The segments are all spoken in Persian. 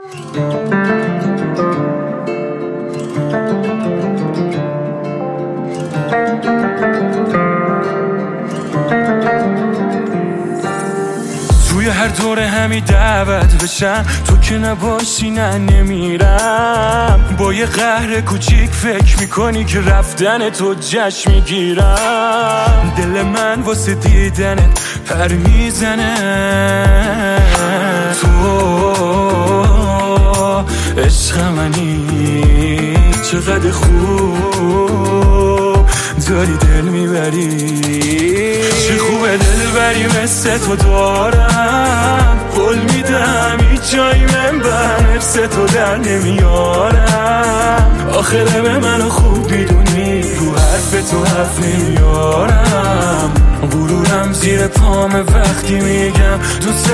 توی هر دوره همی دعوت بشم، تو که نباشی نه نمیرم. با یه قهر کوچیک فکر میکنی که رفتن تو جشن میگیرم. دل من واسه دیدنت پر میزنه، تو عشق منی. چقدر خوب داری دل میبری، چه خوبه دل بری مثل تو دارم. قول میدم هیچ جایی من برس تو در نمیارم. آخره به منو خوب میدونی، رو حرف تو حرف نمیارم. غرورم زیر پام وقتی میگم دوست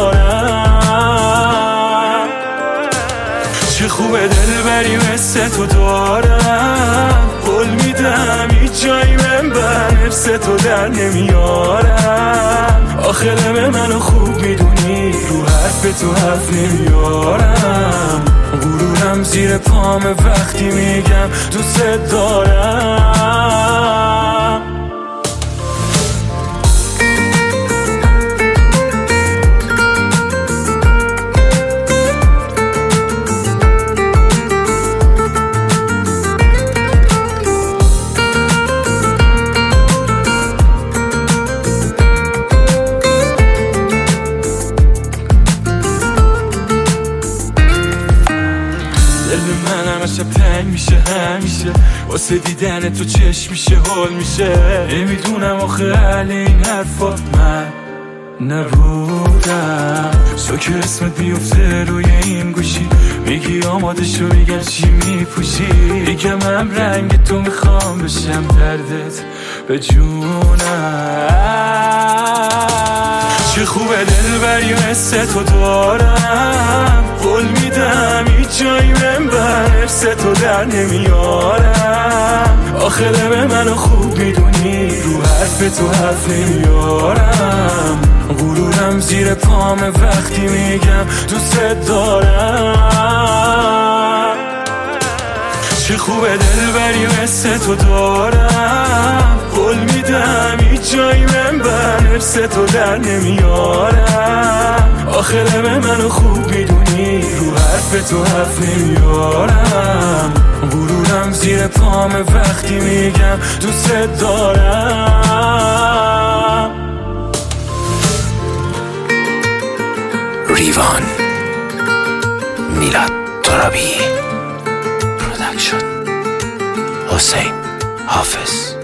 دارم. چه خوبه دل بری مثل تو دارم. قول میدم هیچ جایی من برس تو در نمیارم. آخره به منو خوب میدونی، رو حرف تو حرف نمیارم. غرورم زیر پام وقتی میگم دوست دارم. شب تنگ میشه همیشه، واسه دیدن تو چشم میشه حال میشه. نمیدونم آخه حل این حرفا من نبودم. سو که اسمت بیفته روی این گوشی، میگی آماده شو میگن چی میپوشی. میگم هم رنگ تو میخوام بشم دردت به جونم. چه خوبه دل بری مثل تو دارم. قول میدم هیچ جایی من برس تو در نمیارم. آخره به منو خوب میدونی، رو حرف تو حرف نمیارم. غرورم زیر پام وقتی میگم دوست دارم. چه خوبه دل بری مثل تو دارم. قول میدم هیچ جایی من برس تو در نمیارم. آخره به منو خوب میدونی، رو حرف تو حرف نمیارم. غرورم زیر پام وقتی میگم دوست دارم. ریوان میلاد ترابی پرودکشن حسین حافظ.